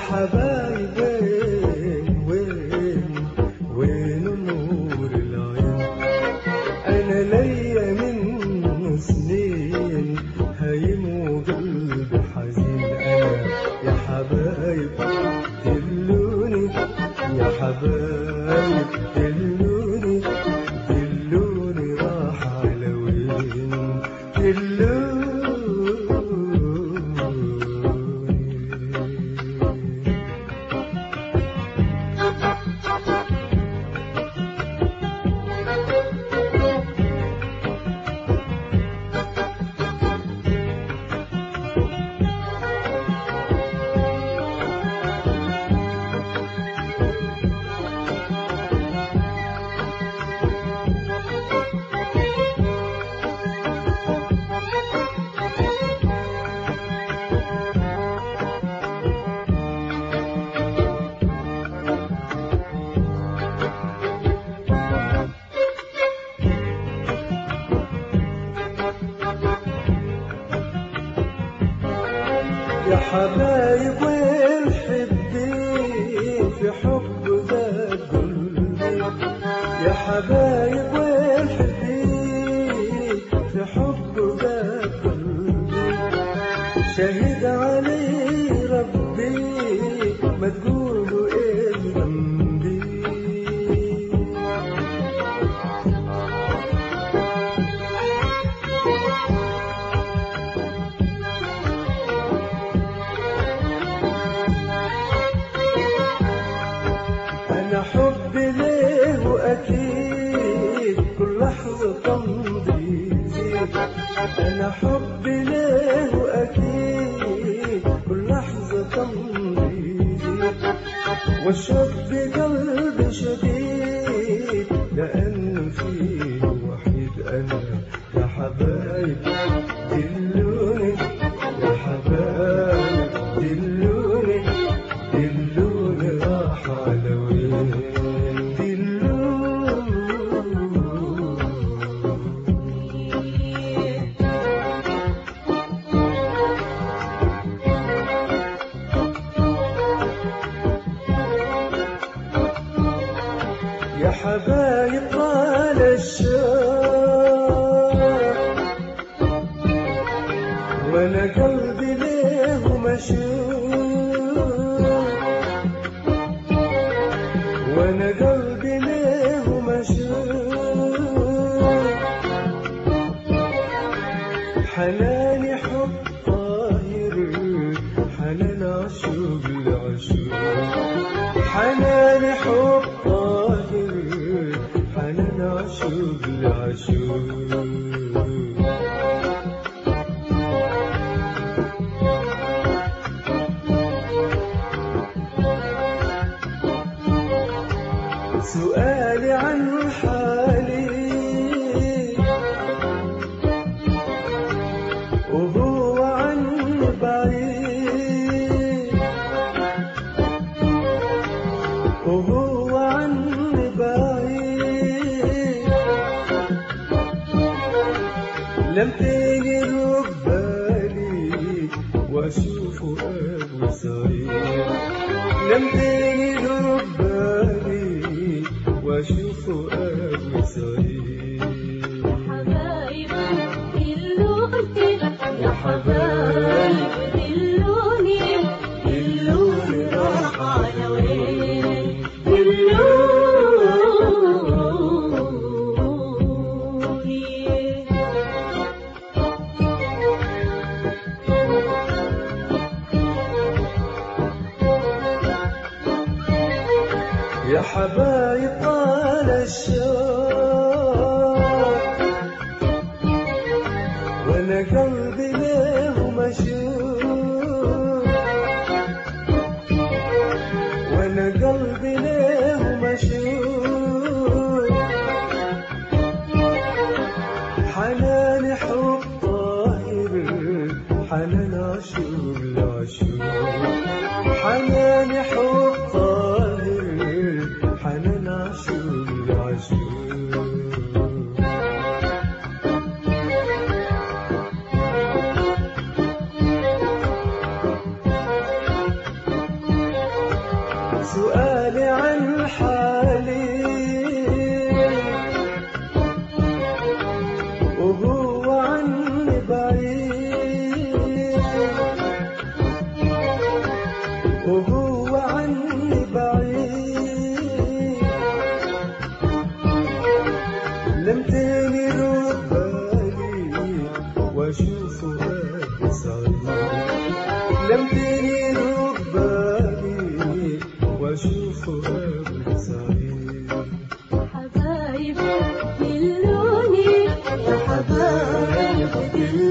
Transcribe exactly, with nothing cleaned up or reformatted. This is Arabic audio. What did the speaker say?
حبايبي وين وين نور العين؟ أنا ليا من سنين هايم وقلبي حزين. أنا يا حبايب دلوني، يا حبايب دلوني، دلوني راح على وين؟ دلوني. يا حبايب وين حبي في حب ذا قلبي؟ يا حبايب وين حبي في حب ذا قلبي؟ شهد علي ربي ما تقولوا ايه ذنبي. أنا حبي ليه وأكيد كل لحظة تمضي يزيد. أنا حبي ليه وأكيد كل لحظة تمضي يزيد. والشوق بقلبي شديد لأن فيه وحيد. أنا يا حبايب دلوني، يا حبايب دلوني، دلوني راح على وين؟ يا حبايب طال الشوق وانا قلبي ليه مشوق، وانا قلبي ليه مشوق. حناني حب طاهر، حنان عشوق لعشوق. حناني حب طاهر، حنان عشوق لعشوق. سؤالي عن حالي وهو عن بعيد، وهو عن بعيد. لم تيجي بالي واشوفه ابو سعيد. لم تيجي بالي واشوفه ابو سعيد. حبايب دلوني، يا حبايب دلوني، دلوني راح على وين؟ دلوني. يا حبايب طال الشوق وانا قلبي ليه مشوق، وانا قلبي ليه مشوق. حناني حب طاهر، حنان عشوق لعشوق. حناني حب طاهر، حنان عشوق لعشوق. قلبي سعيد لمتني رباني واشوفه قلبي سعيد حبايب دلوني يا حبايب دلوني